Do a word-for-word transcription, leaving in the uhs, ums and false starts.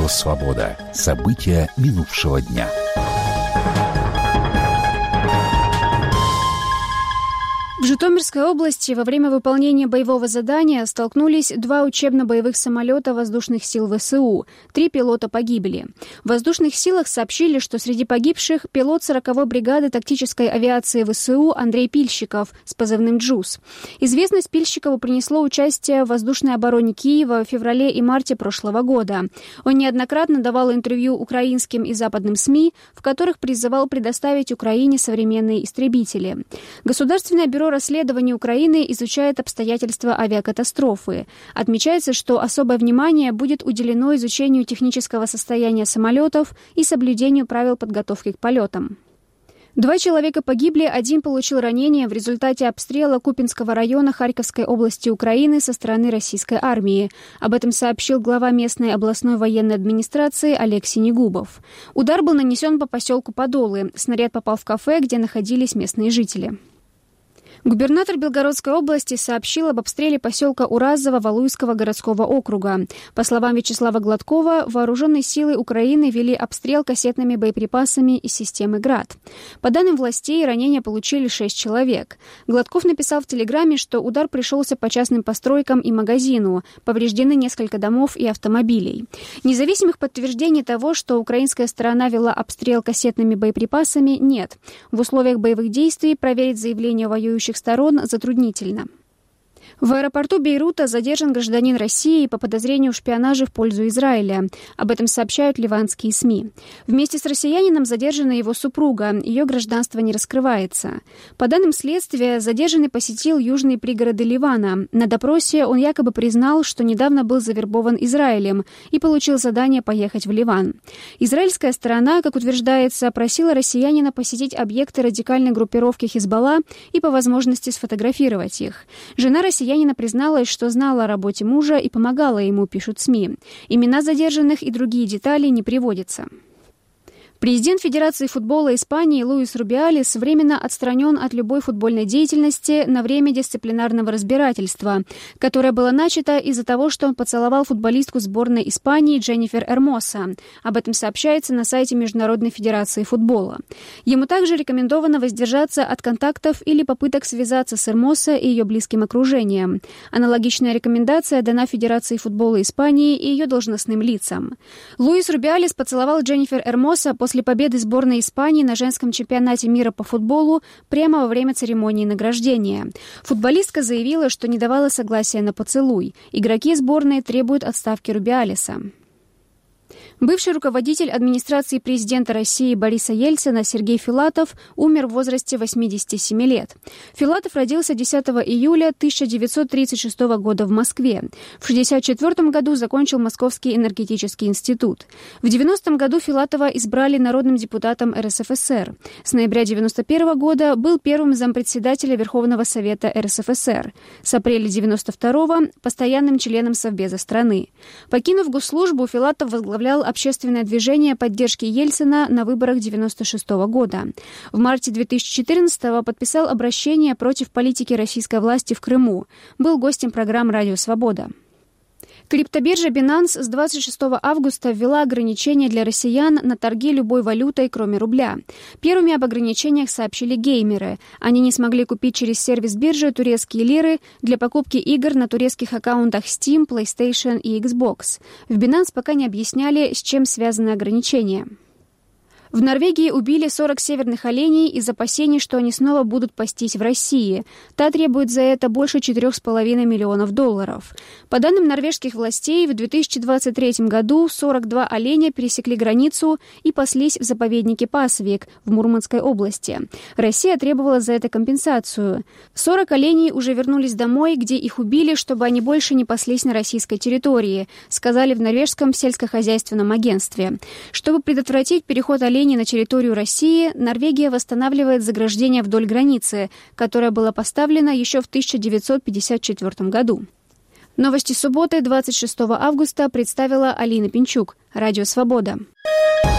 Радио «Свобода». События минувшего дня. В Житомирской области во время выполнения боевого задания столкнулись два учебно-боевых самолета воздушных сил ВСУ. Три пилота погибли. В воздушных силах сообщили, что среди погибших пилот сороковой бригады тактической авиации ВСУ Андрей Пильщиков с позывным «Джуз». Известность Пильщикову принесло участие в воздушной обороне Киева в феврале и марте прошлого года. Он неоднократно давал интервью украинским и западным СМИ, в которых призывал предоставить Украине современные истребители. Государственное бюро расследования Украины изучает обстоятельства авиакатастрофы. Отмечается, что особое внимание будет уделено изучению технического состояния самолетов и соблюдению правил подготовки к полетам. Два человека погибли, один получил ранения в результате обстрела Купинского района Харьковской области Украины со стороны российской армии. Об этом сообщил глава местной областной военной администрации Олег Синегубов. Удар был нанесен по поселку Подолы. Снаряд попал в кафе, где находились местные жители. Губернатор Белгородской области сообщил об обстреле поселка Уразово Валуйского городского округа. По словам Вячеслава Гладкова, вооруженные силы Украины вели обстрел кассетными боеприпасами из системы «Град». По данным властей, ранения получили шесть человек. Гладков написал в Телеграме, что удар пришелся по частным постройкам и магазину. Повреждены несколько домов и автомобилей. Независимых подтверждений того, что украинская сторона вела обстрел кассетными боеприпасами, нет. В условиях боевых действий проверить заявления воюющих сторон затруднительно. В аэропорту Бейрута задержан гражданин России по подозрению в шпионаже в пользу Израиля. Об этом сообщают ливанские СМИ. Вместе с россиянином задержана его супруга. Ее гражданство не раскрывается. По данным следствия, задержанный посетил южные пригороды Ливана. На допросе он якобы признал, что недавно был завербован Израилем и получил задание поехать в Ливан. Израильская сторона, как утверждается, просила россиянина посетить объекты радикальной группировки Хизбалла и по возможности сфотографировать их. Жена россиянина Россиянина призналась, что знала о работе мужа и помогала ему, пишут СМИ. Имена задержанных и другие детали не приводятся. Президент Федерации футбола Испании Луис Рубиалес временно отстранен от любой футбольной деятельности на время дисциплинарного разбирательства, которое было начато из-за того, что он поцеловал футболистку сборной Испании Дженнифер Эрмоса. Об этом сообщается на сайте Международной Федерации футбола. Ему также рекомендовано воздержаться от контактов или попыток связаться с Эрмоса и ее близким окружением. Аналогичная рекомендация дана Федерации футбола Испании и ее должностным лицам. Луис Рубиалес поцеловал Дженнифер Эрмоса после победы сборной Испании на женском чемпионате мира по футболу прямо во время церемонии награждения. Футболистка заявила, что не давала согласия на поцелуй. Игроки сборной требуют отставки Рубиалеса. Бывший руководитель администрации президента России Бориса Ельцина Сергей Филатов умер в возрасте восьмидесяти семи лет. Филатов родился десятого июля тысяча девятьсот тридцать шестого года в Москве. В шестьдесят четвёртом году закончил Московский энергетический институт. В девяностом году Филатова избрали народным депутатом эр эс эф эс эр. С ноября девяносто первого года был первым зампредседателя Верховного Совета эр эс эф эс эр. С апреля девяносто второго – постоянным членом Совбеза страны. Покинув госслужбу, Филатов возглавлял общественное движение поддержки Ельцина на выборах девяносто шестого года. В марте две тысячи четырнадцатого подписал обращение против политики российской власти в Крыму. Был гостем программы «Радио Свобода». Криптобиржа Binance с двадцать шестого августа ввела ограничения для россиян на торги любой валютой, кроме рубля. Первыми об ограничениях сообщили геймеры. Они не смогли купить через сервис биржи турецкие лиры для покупки игр на турецких аккаунтах Steam, PlayStation и Xbox. В Binance пока не объясняли, с чем связаны ограничения. В Норвегии убили сорок северных оленей из опасений, что они снова будут пастись в России. Та требует за это больше четырех с половиной миллионов долларов. По данным норвежских властей, в две тысячи двадцать третьем году сорок два оленя пересекли границу и паслись в заповеднике Пасвик в Мурманской области. Россия требовала за это компенсацию. сорок оленей уже вернулись домой, где их убили, чтобы они больше не паслись на российской территории, сказали в норвежском сельскохозяйственном агентстве. Чтобы предотвратить переход оленей на территорию России, Норвегия восстанавливает заграждение вдоль границы, которое было поставлено еще в тысяча девятьсот пятьдесят четвёртом году. Новости субботы, двадцать шестого августа, представила Алина Пинчук. Радио «Свобода».